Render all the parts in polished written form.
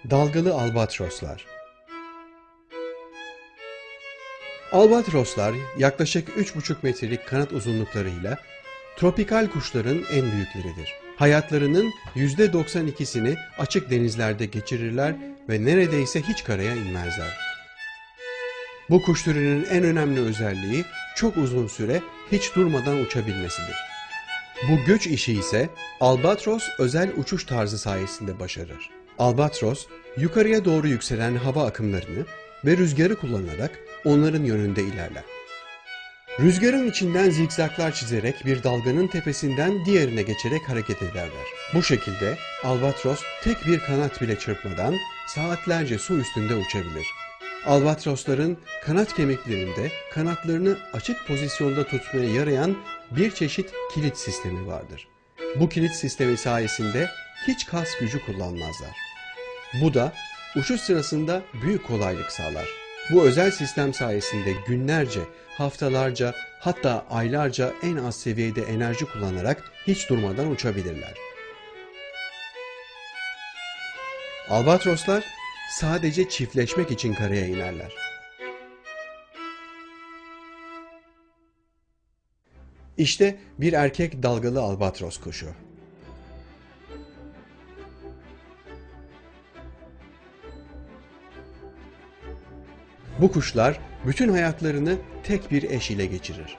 Dalgalı albatroslar. Albatroslar yaklaşık 3,5 metrelik kanat uzunluklarıyla tropikal kuşların en büyükleridir. Hayatlarının %92'sini açık denizlerde geçirirler ve neredeyse hiç karaya inmezler. Bu kuş türünün en önemli özelliği çok uzun süre hiç durmadan uçabilmesidir. Bu göç işi ise albatros özel uçuş tarzı sayesinde başarır. Albatros, yukarıya doğru yükselen hava akımlarını ve rüzgarı kullanarak onların yönünde ilerler. Rüzgarın içinden zikzaklar çizerek bir dalganın tepesinden diğerine geçerek hareket ederler. Bu şekilde albatros tek bir kanat bile çırpmadan saatlerce su üstünde uçabilir. Albatrosların kanat kemiklerinde kanatlarını açık pozisyonda tutmaya yarayan bir çeşit kilit sistemi vardır. Bu kilit sistemi sayesinde hiç kas gücü kullanmazlar. Bu da uçuş sırasında büyük kolaylık sağlar. Bu özel sistem sayesinde günlerce, haftalarca, hatta aylarca en az seviyede enerji kullanarak hiç durmadan uçabilirler. Albatroslar sadece çiftleşmek için karaya inerler. İşte bir erkek dalgalı albatros kuşu. Bu kuşlar bütün hayatlarını tek bir eş ile geçirir.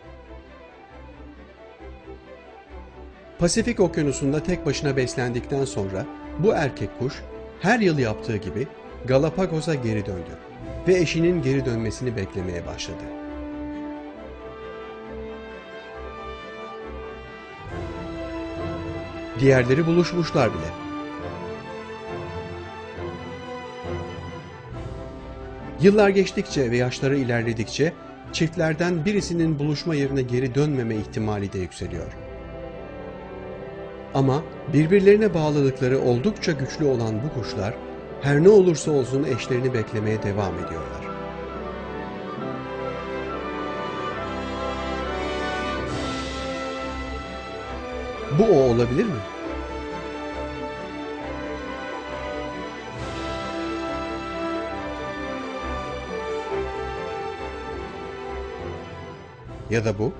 Pasifik Okyanusu'nda tek başına beslendikten sonra bu erkek kuş her yıl yaptığı gibi Galapagos'a geri döndü ve eşinin geri dönmesini beklemeye başladı. Diğerleri buluşmuşlar bile. Yıllar geçtikçe ve yaşları ilerledikçe çiftlerden birisinin buluşma yerine geri dönmeme ihtimali de yükseliyor. Ama birbirlerine bağlılıkları oldukça güçlü olan bu kuşlar her ne olursa olsun eşlerini beklemeye devam ediyorlar. Bu o olabilir mi? Ya da bu?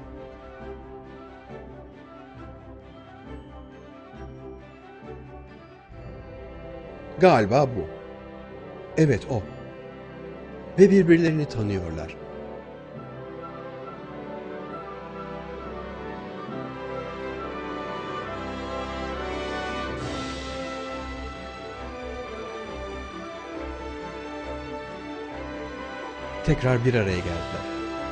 Galiba bu. Evet o. Ve birbirlerini tanıyorlar. Tekrar bir araya geldiler.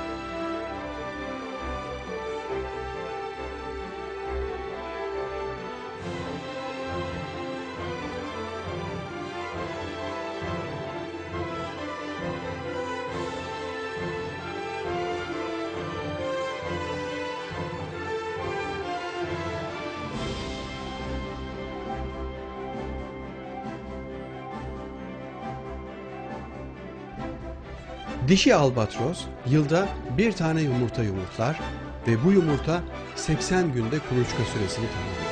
Dişi albatros yılda bir tane yumurta yumurtlar ve bu yumurta 80 günde kuluçka süresini tamamlar.